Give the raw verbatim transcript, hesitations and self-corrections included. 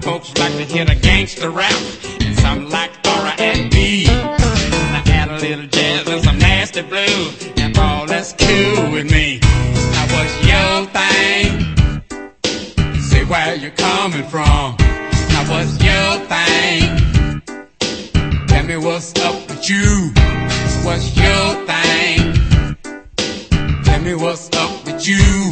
folks like to hear the gangster rap, and some like R and B. I add a little jazz and some nasty blues, and all that's cool with me. Now what's your thing? Say where you coming from. Now what's your thing? Tell me what's up with you. What's your thing? Tell me what's up with you.